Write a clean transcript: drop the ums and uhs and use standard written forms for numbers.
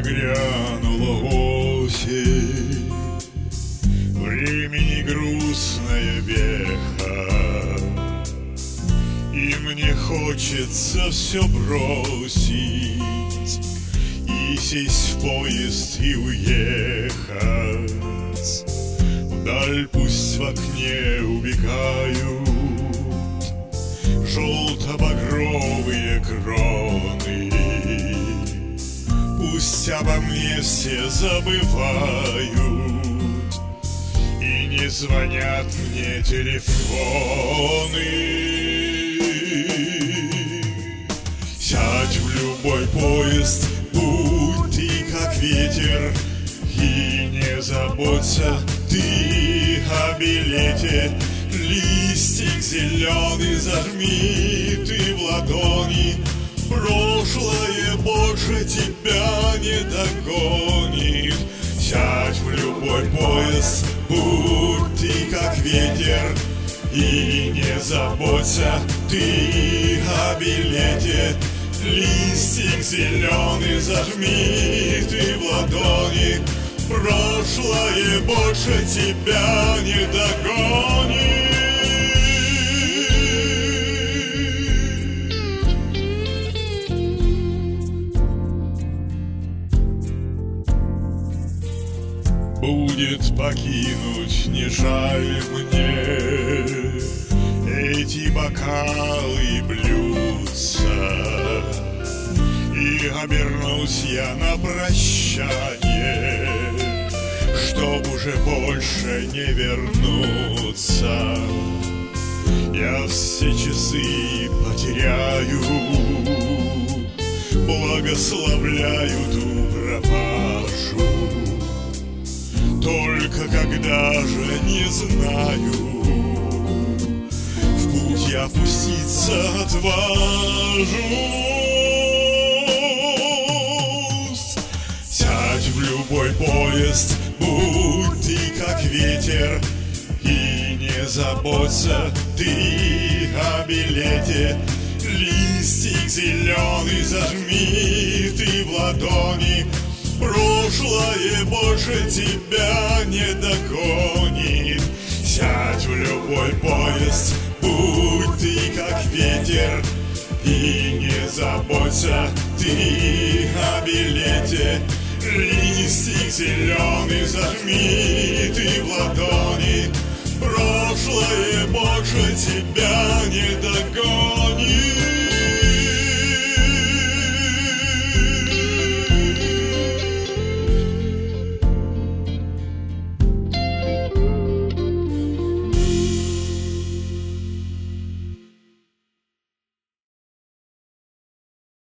нагрянула осень, времени грустная веха, и мне хочется все бросить и сесть в поезд и уехать. Вдаль пусть в окне убегают желто-багровые кроны, пусть обо мне все забывают и не звонят мне телефоны. Сядь в любой поезд, будь ты как ветер, и не заботься ты о билете. Листик зеленый зажми ты в ладони, прошлое больше тебя не догонит. Сядь в любой поезд, будь ты как ветер, и не заботься ты о билете. Листик зеленый зажми ты в ладони, прошлое больше тебя не догонит. Будет покинуть не жаль мне эти бокалы и блюдца, и обернусь я на прощание, чтоб уже больше не вернуться. Я все часы потеряю, благословляю ту пропажу. Только когда же не знаю, в путь я пуститься отважусь. Сядь в любой поезд, будь ты как ветер, и не заботься ты о билете. Листик зеленый зажми ты в ладони, прошлое больше тебя не догонит. Сядь в любой поезд, будь ты как ветер, и не заботься ты о билете. Листик зеленый зажми ты в ладони, прошлое больше тебя не догонит.